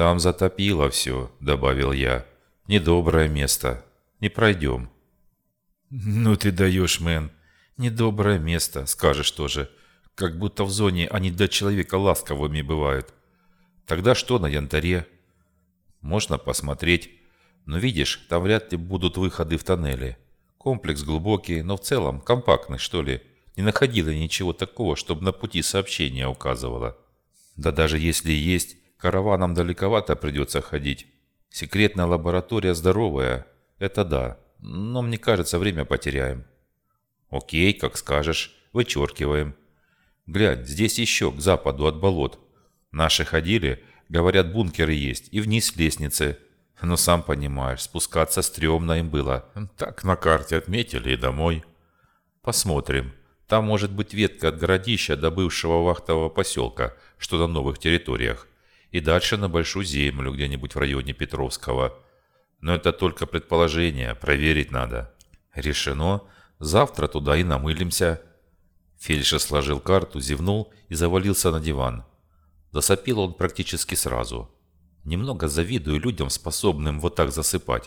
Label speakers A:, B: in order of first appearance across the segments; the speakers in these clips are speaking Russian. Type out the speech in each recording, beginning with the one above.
A: «Там затопило все», — добавил я. «Недоброе место. Не пройдем». «Ну ты даешь, мэн. Недоброе место, скажешь тоже. Как будто в зоне они для человека ласковыми бывают. Тогда что на янтаре?» «Можно посмотреть. Но видишь, там вряд ли будут выходы в тоннели. Комплекс глубокий, но в целом компактный, что ли. Не находила ничего такого, чтобы на пути сообщения указывало. Да даже если и есть, караванам далековато придется ходить. Секретная лаборатория здоровая, это да, но мне кажется, время потеряем». «Окей, как скажешь, вычеркиваем. Глянь, здесь еще к западу от болот. Наши ходили, говорят, бункеры есть, и вниз лестницы. Но сам понимаешь, спускаться стрёмно им было. Так на карте отметили и домой. Посмотрим. Там может быть ветка от городища до бывшего вахтового поселка, что на новых территориях. И дальше на Большую Землю, где-нибудь в районе Петровского. Но это только предположение, проверить надо». «Решено. Завтра туда и намылимся». Фельдшер сложил карту, зевнул и завалился на диван. Засопил он практически сразу. Немного завидую людям, способным вот так засыпать.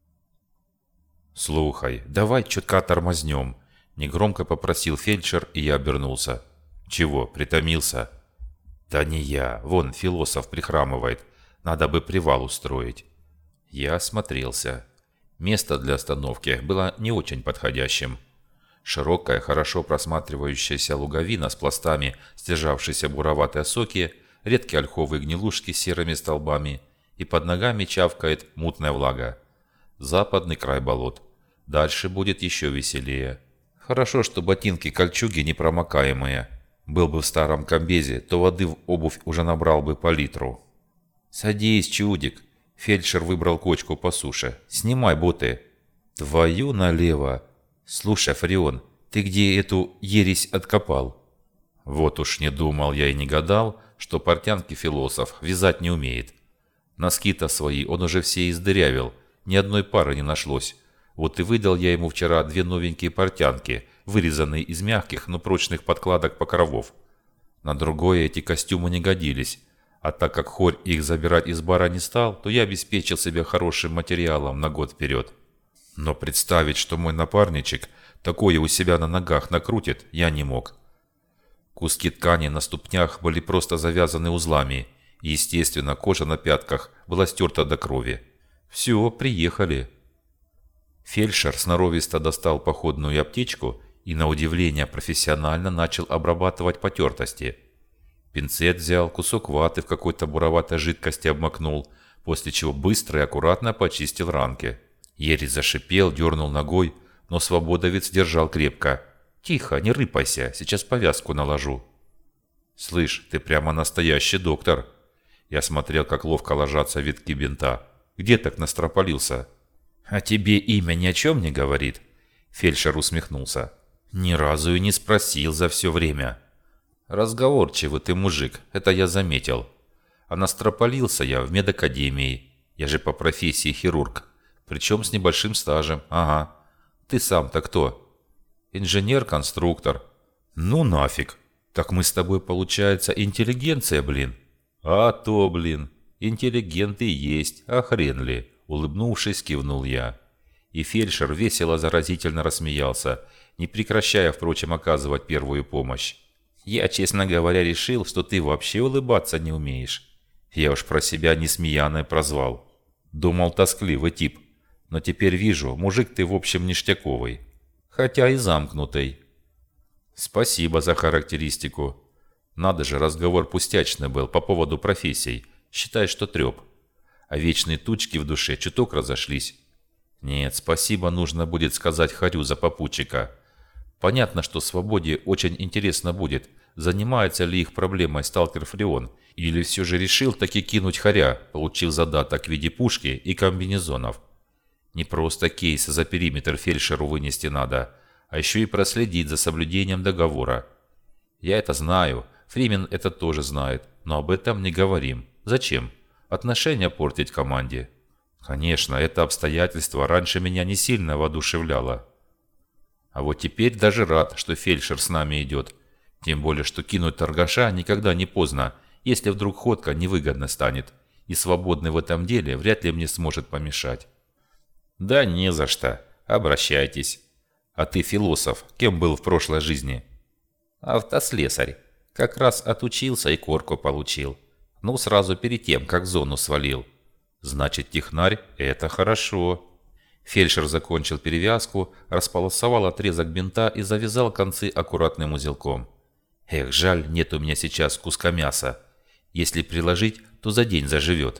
A: «Слухай, давай чутка тормознем», — негромко попросил фельдшер, и я обернулся. «Чего, притомился?» «Да не я. Вон, философ прихрамывает. Надо бы привал устроить». Я осмотрелся. Место для остановки было не очень подходящим. Широкая, хорошо просматривающаяся луговина с пластами, стяжавшейся буроватой осоки, редкие ольховые гнилушки с серыми столбами, и под ногами чавкает мутная влага. Западный край болот. Дальше будет еще веселее. Хорошо, что ботинки-кольчуги непромокаемые. Был бы в старом комбезе, то воды в обувь уже набрал бы по литру. «Садись, чудик!» Фельдшер выбрал кочку по суше. «Снимай боты». «Твою налево!» «Слушай, Фреон, ты где эту ересь откопал?» Вот уж не думал я и не гадал, что портянки философ вязать не умеет. Носки-то свои он уже все издырявил, ни одной пары не нашлось. Вот и выдал я ему вчера 2 новенькие портянки, вырезанные из мягких, но прочных подкладок покровов. На другое эти костюмы не годились, а так как хорь их забирать из бара не стал, то я обеспечил себя хорошим материалом на год вперед. Но представить, что мой напарничек такое у себя на ногах накрутит, я не мог. Куски ткани на ступнях были просто завязаны узлами, и, естественно, кожа на пятках была стерта до крови. «Все, приехали». Фельдшер сноровисто достал походную аптечку и, на удивление, профессионально начал обрабатывать потертости. Пинцет взял, кусок ваты в какой-то буроватой жидкости обмакнул, после чего быстро и аккуратно почистил ранки. Ересь зашипел, дернул ногой, но свободовец держал крепко. «Тихо, не рыпайся, сейчас повязку наложу». «Слышь, ты прямо настоящий доктор». Я смотрел, как ловко ложатся витки бинта. «Где так настропалился?» «А тебе имя ни о чем не говорит?» Фельдшер усмехнулся. «Ни разу и не спросил за все время». «Разговорчивый ты мужик, это я заметил. А настропалился я в медакадемии. Я же по профессии хирург. Причем с небольшим стажем. Ага. Ты сам-то кто?» «Инженер-конструктор». «Ну нафиг. Так мы с тобой, получается, интеллигенция, блин». «А то, блин. Интеллигенты есть. А хрен ли?» Улыбнувшись, кивнул я. И фельдшер весело заразительно рассмеялся, не прекращая, впрочем, оказывать первую помощь. «Я, честно говоря, решил, что ты вообще улыбаться не умеешь». Я уж про себя несмеяное прозвал. Думал, тоскливый тип. Но теперь вижу, мужик ты в общем ништяковый. Хотя и замкнутый. Спасибо за характеристику. Надо же, разговор пустячный был по поводу профессий. Считай, что треп. А вечные тучки в душе чуток разошлись. Нет, спасибо нужно будет сказать Харю за попутчика. Понятно, что свободе очень интересно будет, занимается ли их проблемой сталкер Фреон, или все же решил таки кинуть Харя, получив задаток в виде пушки и комбинезонов. Не просто кейс за периметр фельдшеру вынести надо, а еще и проследить за соблюдением договора. Я это знаю, Фримен это тоже знает, но об этом не говорим. Зачем? Отношения портить команде. Конечно, это обстоятельство раньше меня не сильно воодушевляло. А вот теперь даже рад, что фельдшер с нами идет. Тем более, что кинуть торгаша никогда не поздно, если вдруг ходка невыгодно станет. и свободный в этом деле вряд ли мне сможет помешать». «Да не за что. Обращайтесь. А ты философ. Кем был в прошлой жизни?» «Автослесарь. Как раз отучился и корку получил. Ну, сразу перед тем, как в зону свалил». «Значит, технарь – это хорошо». Фельдшер закончил перевязку, располосовал отрезок бинта и завязал концы аккуратным узелком. «Эх, жаль, нет у меня сейчас куска мяса. Если приложить, то за день заживет».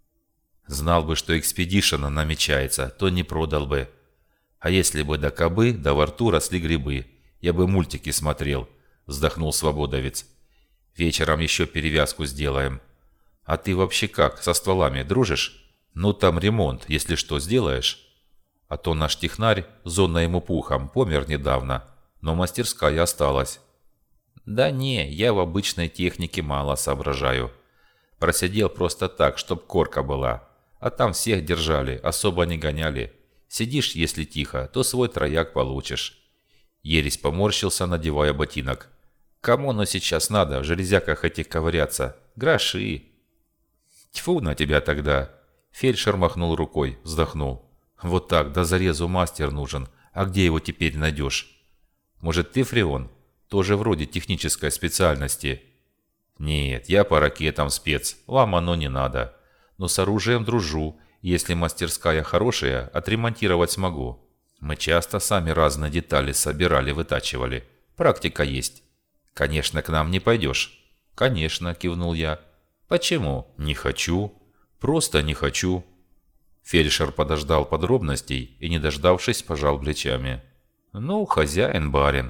A: «Знал бы, что экспедишена намечается, то не продал бы. А если бы до кобы, да во рту росли грибы, я бы мультики смотрел», – вздохнул свободовец. «Вечером еще перевязку сделаем. А ты вообще как, со стволами дружишь? Ну там ремонт, если что, сделаешь? А то наш технарь, зона ему пухом, помер недавно, но мастерская осталась». «Да не, я в обычной технике мало соображаю. Просидел просто так, чтоб корка была. А там всех держали, особо не гоняли. Сидишь, если тихо, то свой трояк получишь». Ересь поморщился, надевая ботинок. «Кому оно сейчас надо, в железяках этих ковыряться? Гроши». «Тьфу на тебя тогда!» Фельдшер махнул рукой, вздохнул. «Вот так, до зарезу мастер нужен. А где его теперь найдешь? Может, ты, Фреон? Тоже вроде технической специальности». «Нет, я по ракетам спец. Вам оно не надо. Но с оружием дружу. Если мастерская хорошая, отремонтировать смогу. Мы часто сами разные детали собирали, вытачивали. Практика есть». «Конечно, к нам не пойдешь». «Конечно», кивнул я. «Почему?» «Не хочу. Просто не хочу». Фельдшер подождал подробностей и, не дождавшись, пожал плечами. «Ну, хозяин барин».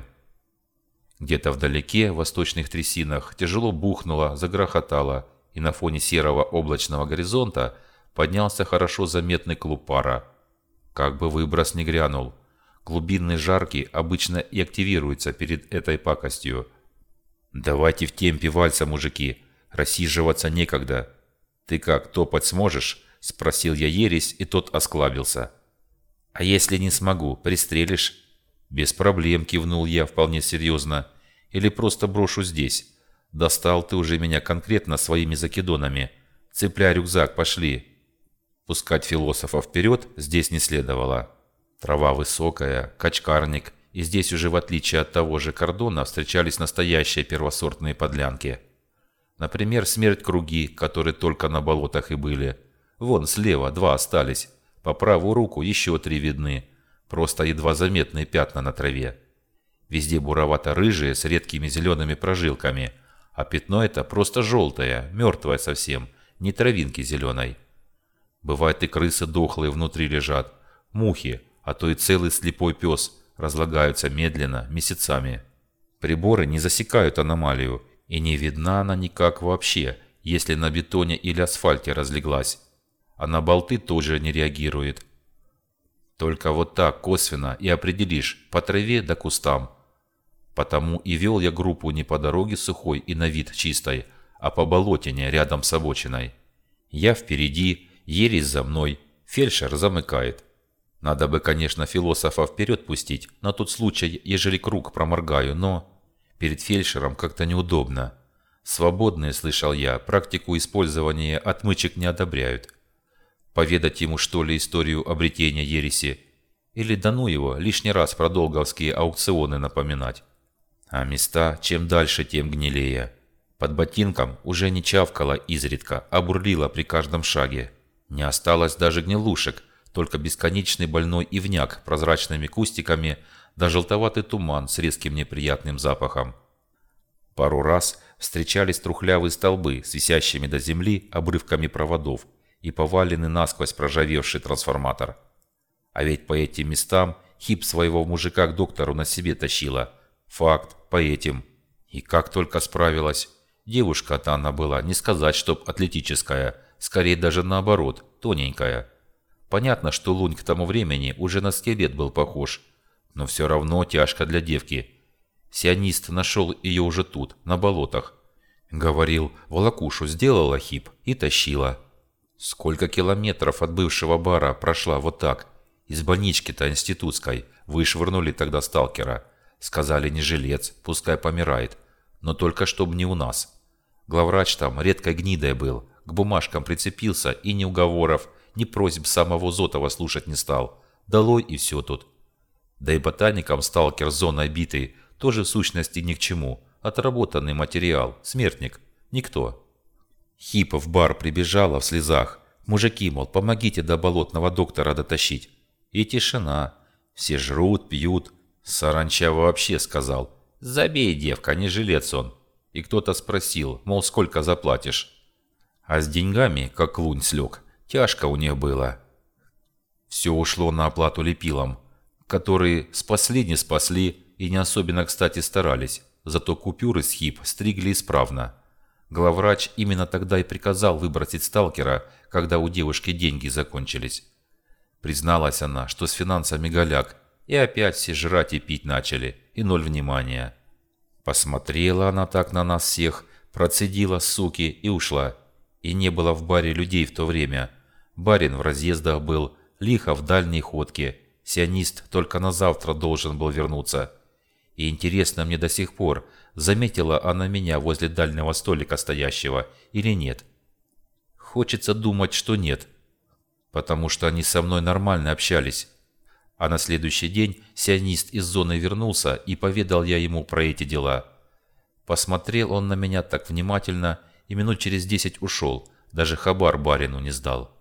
A: Где-то вдалеке, в восточных трясинах, тяжело бухнуло, загрохотало, и на фоне серого облачного горизонта поднялся хорошо заметный клуб пара. Как бы выброс не грянул. Глубинные жарки обычно и активируются перед этой пакостью. «Давайте в темпе вальса, мужики. Рассиживаться некогда. Ты как, топать сможешь?» – спросил я ересь, и тот осклабился. «А если не смогу, пристрелишь?» «Без проблем», – кивнул я вполне серьезно. «Или просто брошу здесь. Достал ты уже меня конкретно своими закидонами. Цепляй рюкзак, пошли». Пускать философа вперед здесь не следовало. Трава высокая, качкарник, и здесь уже, в отличие от того же кордона, встречались настоящие первосортные подлянки. Например, смерть-круги, которые только на болотах и были. Вон слева 2 остались, по правую руку еще 3 видны, просто едва заметные пятна на траве. Везде буровато-рыжие с редкими зелеными прожилками, а пятно это просто желтое, мертвое совсем, не травинки зеленой. Бывает, и крысы дохлые внутри лежат, мухи, а то и целый слепой пес разлагаются медленно, месяцами. Приборы не засекают аномалию, и не видна она никак вообще, если на бетоне или асфальте разлеглась. А на болты тоже не реагирует. Только вот так косвенно и определишь по траве да кустам. Потому и вел я группу не по дороге сухой и на вид чистой, а по болотине рядом с обочиной. Я впереди, ересь за мной, фельдшер замыкает. Надо бы, конечно, философа вперед пустить, на тот случай, ежели круг проморгаю, но перед фельдшером как-то неудобно. Свободные, слышал я, практику использования отмычек не одобряют. Поведать ему, что ли, историю обретения ереси? Или да ну его, лишний раз про долговские аукционы напоминать? А места чем дальше, тем гнилее. Под ботинком уже не чавкало изредка, а бурлило при каждом шаге. Не осталось даже гнилушек, только бесконечный больной ивняк прозрачными кустиками да желтоватый туман с резким неприятным запахом. Пару раз встречались трухлявые столбы с висящими до земли обрывками проводов и поваленный насквозь проржавевший трансформатор. А ведь по этим местам Хип своего мужика к доктору на себе тащила. Факт, по этим. И как только справилась. Девушка-то она была, не сказать, чтоб атлетическая, скорее даже наоборот, тоненькая. Понятно, что Лунь к тому времени уже на скелет был похож, но все равно тяжко для девки. Сионист нашел ее уже тут, на болотах. Говорил, волокушу сделала Хип и тащила. Сколько километров от бывшего бара прошла вот так. Из больнички-то институтской вышвырнули тогда сталкера. Сказали, не жилец, пускай помирает, но только чтоб не у нас. Главврач там редкой гнидой был, к бумажкам прицепился и ни уговоров, ни просьб самого Зотова слушать не стал. Долой и все тут. Да и ботаникам сталкер с зоной битый тоже в сущности ни к чему. Отработанный материал, смертник, никто. Хипа в бар прибежала в слезах. Мужики, мол, помогите до болотного доктора дотащить. И тишина. Все жрут, пьют. Саранча вообще сказал: «Забей, девка, не жилец он». И кто-то спросил, мол, сколько заплатишь. А с деньгами, как лунь слег, тяжко у них было. Все ушло на оплату лепилам, которые спасли не спасли и не особенно кстати старались. Зато купюры с хип стригли исправно. Главврач именно тогда и приказал выбросить сталкера, когда у девушки деньги закончились. Призналась она, что с финансами голяк, и опять все жрать и пить начали, и ноль внимания. Посмотрела она так на нас всех, процедила, суки, и ушла. И не было в баре людей в то время. Барин в разъездах был, лихо в дальней ходке. Сионист только на завтра должен был вернуться. И интересно мне до сих пор, заметила она меня возле дальнего столика стоящего или нет. Хочется думать, что нет, потому что они со мной нормально общались. А на следующий день сионист из зоны вернулся, и поведал я ему про эти дела. Посмотрел он на меня так внимательно и минут через 10 ушел, даже хабар барину не сдал.